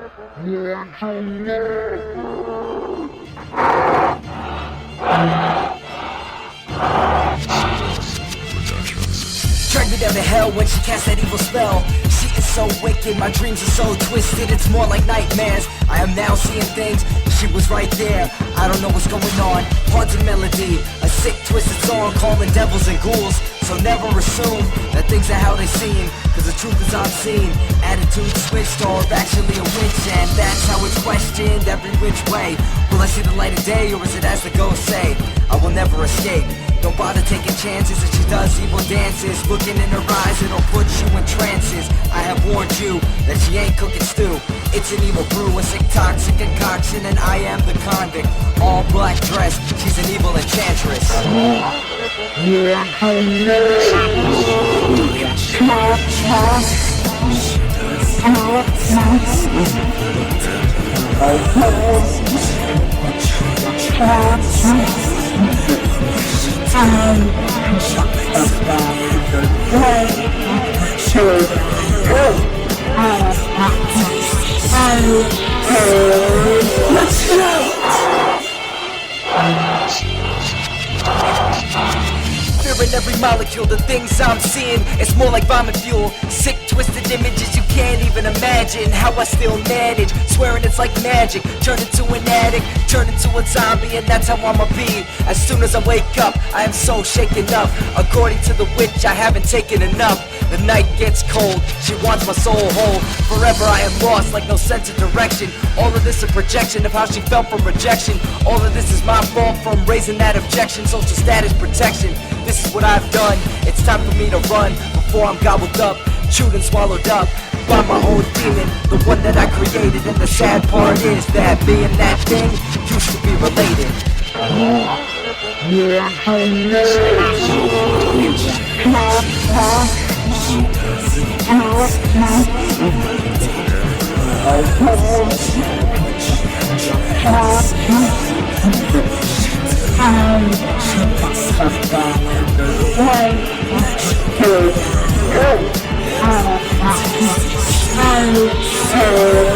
Drag me down to hell when she casts that evil spell. She is so wicked, my dreams are so twisted, it's more like nightmares. I am now seeing things, she was right there. I don't know what's going on, haunting melody, a sick twisted song calling devils and ghouls. So never assume that things are how they seem, cause the truth is unseen. Attitude switched or actually a witch, and that's how it's questioned every which way. Will I see the light of day or is it as the ghosts say? I will never escape. Don't bother taking chances if she does evil dances. Looking in her eyes, it'll put you in trances. I have warned you that she ain't cooking stew. It's an evil brew, a sick toxic concoction, and I am the convict. All black dress, she's an evil enchantress. Let's go! Fear in every molecule, the things I'm seeing, it's more like vomit fuel. Sick, twisted images you can't even imagine. How I still manage, swearing it's like magic. Turn into an addict, turn into a zombie, and that's how I'ma be. As soon as I wake up, I am so shaken up. According to the witch, I haven't taken enough. The night gets cold, she wants my soul whole. Forever I am lost, like no sense of direction. All of this a projection of how she felt from rejection. All of this is my fault from raising that objection. Social status protection, this is what I've done. It's time for me to run before I'm gobbled up, chewed and swallowed up by my own demon, the one that I created. And the sad part is that me and that thing used to be related. Oh,